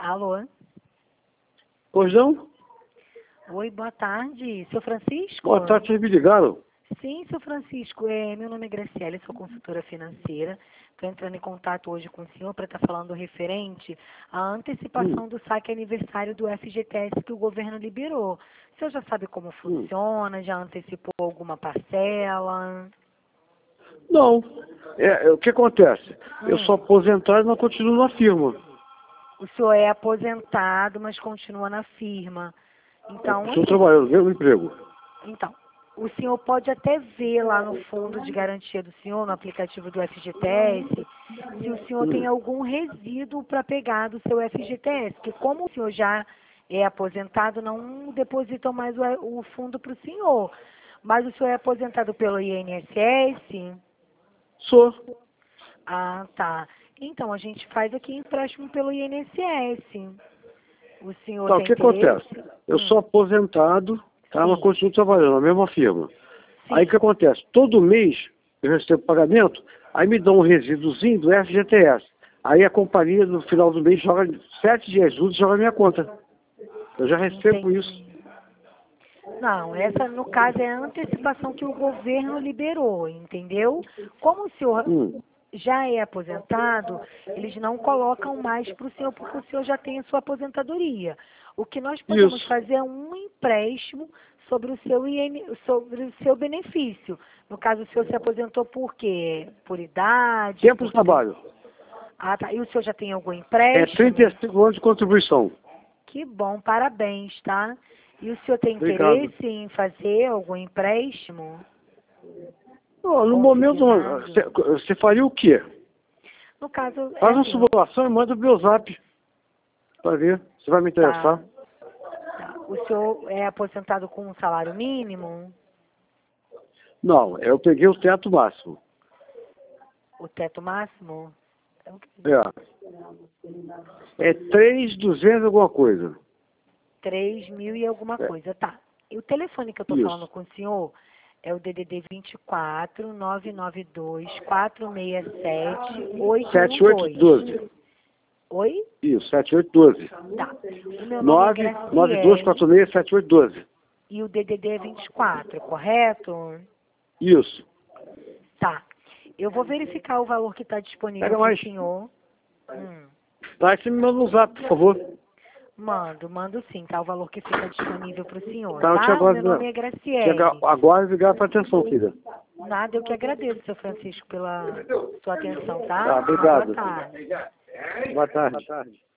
Alô? Pois não? Oi, boa tarde. Seu Francisco? Boa tarde, vocês me ligaram? Sim, seu Francisco. Meu nome é Graciela, sou consultora financeira. Estou entrando em contato hoje com o senhor para estar falando referente à antecipação do saque aniversário do FGTS que o governo liberou. O senhor já sabe como funciona? Já antecipou alguma parcela? Não. O que acontece? Eu sou aposentado, mas continuo na firma. O senhor é aposentado, mas continua na firma. Então, Estou trabalhando, mesmo emprego. Então, o senhor pode até ver lá no fundo de garantia do senhor, no aplicativo do FGTS, se o senhor tem algum resíduo para pegar do seu FGTS, que como o senhor já é aposentado, não depositam mais o fundo para o senhor. Mas o senhor é aposentado pelo INSS? Sou. Ah, tá. Então, a gente faz aqui empréstimo pelo INSS. O senhor Tá, o tem que interesse? acontece? Eu sou aposentado, tá, mas Sim. continuo trabalhando na mesma firma. Sim. Aí o que acontece? Todo mês eu recebo pagamento, aí me dão um resíduozinho do FGTS. Aí a companhia, no final do mês, joga 7 dias úteis, joga na minha conta. Eu já recebo Entendi. isso. Não, essa no caso é a antecipação que o governo liberou, entendeu? Como o senhor já é aposentado, eles não colocam mais para o senhor, porque o senhor já tem a sua aposentadoria. O que nós podemos Isso. fazer é um empréstimo sobre sobre o seu benefício. No caso, o senhor se aposentou por quê? Por idade? Tempo de trabalho. Ah, tá. E o senhor já tem algum É empréstimo? 35 anos de contribuição. Que bom, parabéns, tá? E o senhor tem Obrigado. interesse em fazer algum empréstimo? Não, no momento, Consignado? você faria o quê? No caso, é Faz uma assim, simulação e manda pro meu zap para ver se vai me interessar. tá. O senhor é aposentado com um salário mínimo? Não, eu peguei o teto máximo. O teto máximo? É 3.200 alguma coisa. 3.000 e alguma coisa, tá. E o telefone que eu estou Isso. falando com o senhor é o DDD 24 992 467 812. 7812. Oi? Isso, 7812. Tá. O meu nome é Graciele 992467812. e o DDD é 24, correto? Isso. Tá. Eu vou verificar o valor que está disponível Pega para o mais. senhor. Tá, você me manda no zap, por favor. Mando sim, tá? O valor que fica disponível para o senhor, Tá, eu te tá? O aguardo. meu nome é Graciele. Agora obrigado pela atenção, filha. Nada, eu que agradeço, seu Francisco, pela sua atenção, Tá, tá? obrigado. Boa tarde. Boa tarde.